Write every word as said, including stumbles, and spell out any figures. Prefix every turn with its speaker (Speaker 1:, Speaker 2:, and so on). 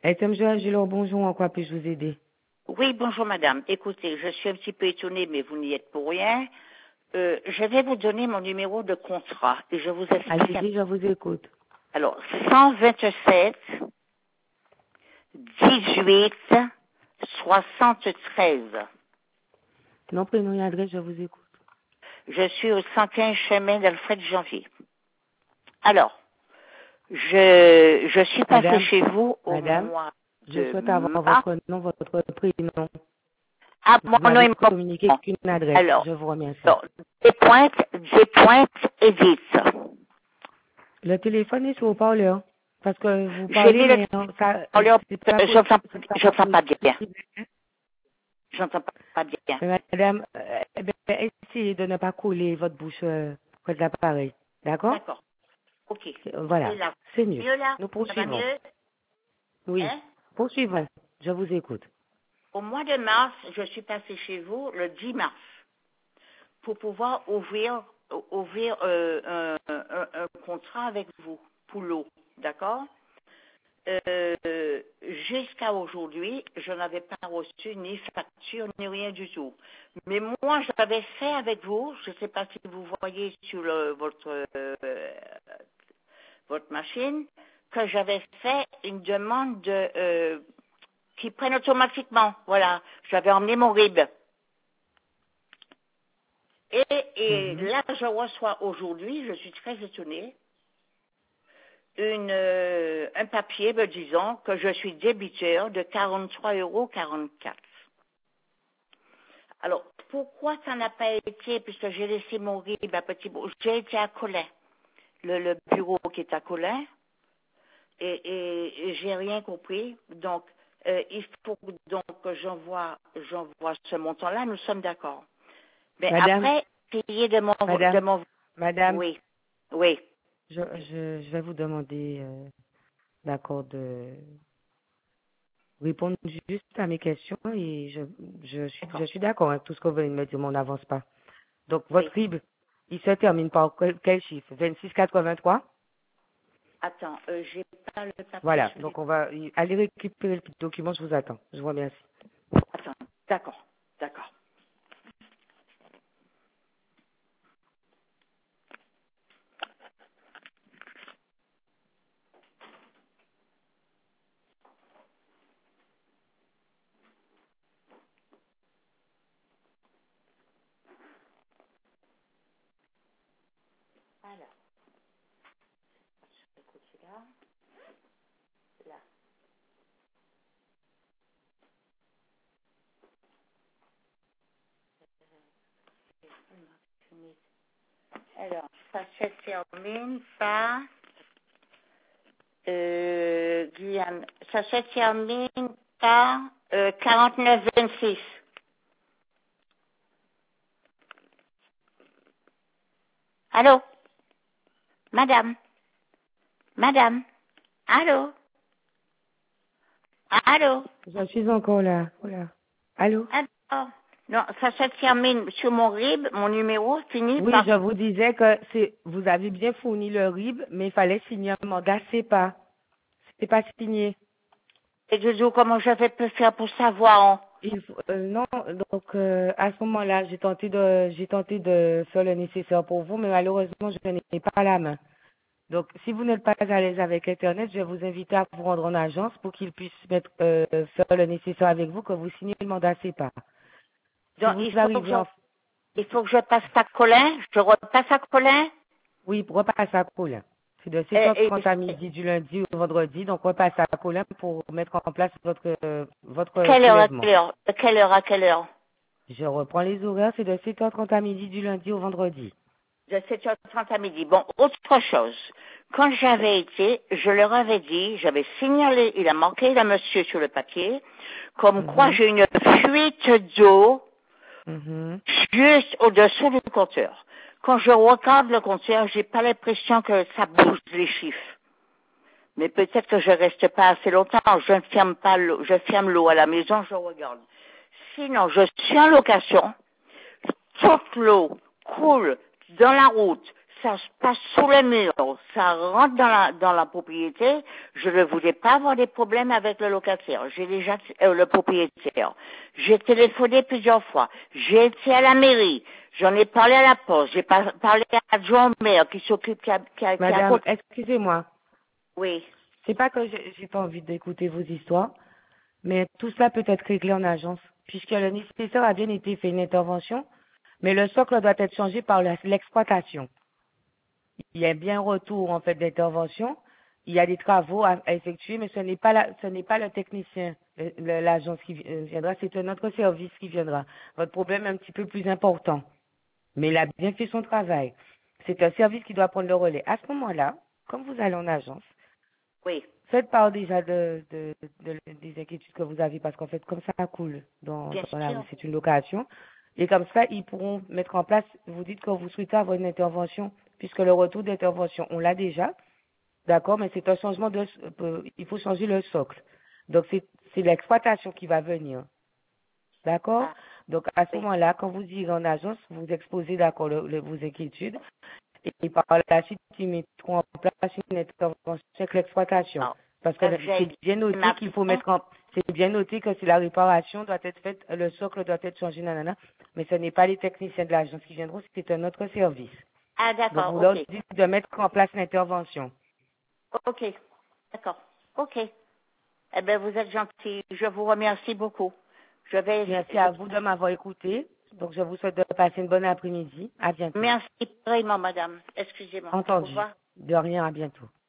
Speaker 1: S M G Angelo, bonjour, en quoi puis-je vous aider?
Speaker 2: Oui, bonjour madame. Écoutez, je suis un petit peu étonnée, mais vous n'y êtes pour rien. Euh, je vais vous donner mon numéro de contrat et je vous explique.
Speaker 1: Allez-y, je vous écoute.
Speaker 2: Alors, cent vingt-sept, dix-huit, soixante-treize.
Speaker 1: Non, prénom et adresse, je vous écoute.
Speaker 2: Je suis au cent quinze chemin d'Alfred Janvier. Alors, je, je suis passée
Speaker 1: Madame,
Speaker 2: chez vous au
Speaker 1: madame,
Speaker 2: mois
Speaker 1: je
Speaker 2: de
Speaker 1: souhaite avoir
Speaker 2: mars.
Speaker 1: votre nom, votre prénom.
Speaker 2: Ah,
Speaker 1: Vous
Speaker 2: mon nom
Speaker 1: m'avez
Speaker 2: est
Speaker 1: communiqué
Speaker 2: mon-
Speaker 1: qu'une adresse.
Speaker 2: Alors,
Speaker 1: Je vous remercie.
Speaker 2: alors, des pointes, des pointes, Edith.
Speaker 1: Le téléphone est sur haut-parleur. Parce que vous
Speaker 2: J'ai mis
Speaker 1: parlez,
Speaker 2: le
Speaker 1: mais euh, ça, euh,
Speaker 2: parleur,
Speaker 1: c'est pas possible.
Speaker 2: j'entends,
Speaker 1: C'est pas
Speaker 2: j'entends pas bien.
Speaker 1: possible.
Speaker 2: J'entends pas, pas bien.
Speaker 1: Mais madame, euh, eh ben, essayez de ne pas coller votre bouche euh, près de l'appareil. D'accord?
Speaker 2: D'accord. Ok.
Speaker 1: C'est- euh,
Speaker 2: Et
Speaker 1: Voilà.
Speaker 2: là,
Speaker 1: C'est mieux.
Speaker 2: mieux là?
Speaker 1: Nous
Speaker 2: Ça va
Speaker 1: poursuivons.
Speaker 2: mieux?
Speaker 1: Oui.
Speaker 2: Hein?
Speaker 1: Poursuivons. Je vous écoute.
Speaker 2: Au mois de mars, je suis passée chez vous le dix mars pour pouvoir ouvrir, ouvrir euh, un, un- un contrat avec vous pour l'eau. D'accord? Euh, jusqu'à aujourd'hui, je n'avais pas reçu ni facture ni rien du tout. Mais moi, j'avais fait avec vous, je ne sais pas si vous voyez sur le- votre euh, votre machine, que j'avais fait une demande de euh, qui prenne automatiquement. Voilà, j'avais emmené mon R I B. Et, et
Speaker 1: Mhm.
Speaker 2: là, je reçois aujourd'hui, je suis très étonnée, une, euh, un papier me disant que je suis débiteur de quarante-trois euros quarante-quatre. Alors, pourquoi ça n'a pas été, puisque j'ai laissé mon R I B à Petit Bourg, j'ai été à Colin, le, le bureau qui est à Colin, et, et, et j'ai rien compris. Donc, euh, il faut donc que j'envoie, j'envoie ce montant-là, nous sommes d'accord. Mais
Speaker 1: Madame,
Speaker 2: après, essayez de m'en, de
Speaker 1: madame,
Speaker 2: m'en,
Speaker 1: madame,
Speaker 2: oui, oui,
Speaker 1: je, je, je vais vous demander euh, d'accord de répondre juste à mes questions et je, je suis, je
Speaker 2: d'accord,
Speaker 1: suis d'accord avec tout ce que vous venez de me dire, mais on n'avance pas. Donc, votre
Speaker 2: oui.
Speaker 1: R I B, il se termine par quel, quel chiffre? vingt-six quatre-vingt-trois?
Speaker 2: Attends, euh, j'ai pas le papier
Speaker 1: Voilà.
Speaker 2: sous les...
Speaker 1: Donc, on va aller récupérer le document. Je vous attends. Je vous remercie.
Speaker 2: Attends, d'accord, d'accord. Alors, écoute, c'est là, là. Alors, ça se termine par, euh, Guyane, ça se termine par euh, quarante-neuf vingt-six. Allô? Madame? Madame? Allô? Allô?
Speaker 1: Je suis encore là. Voilà. Allô?
Speaker 2: Allô? Non, ça se termine sur mon R I B, mon numéro finit
Speaker 1: Oui,
Speaker 2: par...
Speaker 1: je vous disais que c'est, vous avez bien fourni le R I B, mais il fallait signer un mandat C E P A. C'est pas signé.
Speaker 2: Et Jojo, comment j'avais pu faire pour savoir? Hein?
Speaker 1: Il faut- euh, non, donc euh, à ce moment-là, j'ai tenté de, j'ai tenté de faire le nécessaire pour vous, mais malheureusement, je n'ai pas la main. Donc, si vous n'êtes pas à l'aise avec Internet, je vais vous inviter à vous rendre en agence pour qu'ils puissent mettre, euh, faire le nécessaire avec vous, que vous signez le mandat C E P A. Si
Speaker 2: Donc,
Speaker 1: vous
Speaker 2: il faut que
Speaker 1: arrivez
Speaker 2: je,
Speaker 1: en,
Speaker 2: il faut que je passe à Colin, je repasse à Colin,
Speaker 1: oui, repasse à Colin. C'est de sept heures
Speaker 2: et,
Speaker 1: trente à
Speaker 2: et
Speaker 1: midi du lundi au vendredi, donc repasse à Colin pour mettre en place votre, euh, votre
Speaker 2: quelle heure à
Speaker 1: prélèvement.
Speaker 2: quelle heure? De quelle heure à quelle heure?
Speaker 1: Je reprends les horaires, c'est de sept heures trente à midi du lundi au vendredi.
Speaker 2: De sept heures trente à midi. Bon, autre chose. Quand j'avais été, je leur avais dit, j'avais signalé, il a marqué le monsieur sur le papier, comme quoi
Speaker 1: Mhm,
Speaker 2: j'ai une fuite d'eau
Speaker 1: mhm.
Speaker 2: juste au-dessous du compteur. Quand je regarde le compteur, j'ai pas l'impression que ça bouge les chiffres. Mais peut-être que je reste pas assez longtemps. Je ne ferme pas l'eau, je ferme l'eau à la maison, je regarde. Sinon, je suis en location. Toute l'eau coule dans la route. ça se passe sous le mur, ça rentre dans la dans la propriété. Je ne voulais pas avoir des problèmes avec le locataire. J'ai déjà euh, le propriétaire. J'ai téléphoné plusieurs fois. J'ai été à la mairie. J'en ai parlé à la poste. J'ai par- parlé à l'adjoint au maire qui s'occupe qui a, qui a, qui a
Speaker 1: Madame,
Speaker 2: côté.
Speaker 1: excusez-moi.
Speaker 2: Oui.
Speaker 1: C'est pas que j'ai j'ai pas envie d'écouter vos histoires, mais tout cela peut être réglé en agence, puisque le nécessaire a bien été fait une intervention, mais le socle doit être changé par la- l'exploitation. Il y a bien un retour en fait d'intervention. Il y a des travaux à, à effectuer, mais ce n'est pas la- ce n'est pas le technicien, le- le- l'agence qui vi- euh, viendra, c'est un autre service qui viendra. Votre problème est un petit peu plus important, mais il a bien fait son travail. C'est un service qui doit prendre le relais. À ce moment-là, comme vous allez en agence,
Speaker 2: Oui.
Speaker 1: faites part déjà de, de, de- des inquiétudes que vous avez, parce qu'en fait, comme ça coule dans,
Speaker 2: Bien
Speaker 1: dans la rue,
Speaker 2: sûr.
Speaker 1: c'est une location. Et comme ça, ils pourront mettre en place, vous dites que vous souhaitez avoir une intervention, puisque le retour d'intervention, on l'a déjà, d'accord, mais c'est un changement de, euh, il faut changer le socle. Donc, c'est c'est l'exploitation qui va venir, d'accord.
Speaker 2: Ah,
Speaker 1: Donc, à ce
Speaker 2: oui.
Speaker 1: moment-là, quand vous irez en agence, vous exposez, d'accord, le- le- vos inquiétudes, et par la suite, ils mettront en place une intervention avec l'exploitation.
Speaker 2: Non.
Speaker 1: Parce que
Speaker 2: Euh,
Speaker 1: c'est
Speaker 2: J'ai
Speaker 1: bien noté qu'il faut mettre en, c'est bien noté que si la réparation doit être faite, le socle doit être changé, nanana, mais ce n'est pas les techniciens de l'agence qui viendront, c'est un autre service.
Speaker 2: Ah,
Speaker 1: Donc,
Speaker 2: d'accord.
Speaker 1: vous leur
Speaker 2: Ok.
Speaker 1: dites de mettre en place l'intervention.
Speaker 2: Ok. D'accord. Ok. Eh bien, vous êtes gentil. Je vous remercie beaucoup. Je vais.
Speaker 1: Merci
Speaker 2: Je...
Speaker 1: à vous de m'avoir écouté. Donc, je vous souhaite de passer une bonne après-midi. À bientôt.
Speaker 2: Merci vraiment, madame. Excusez-moi. Au
Speaker 1: Entendu.
Speaker 2: revoir.
Speaker 1: De rien, à bientôt.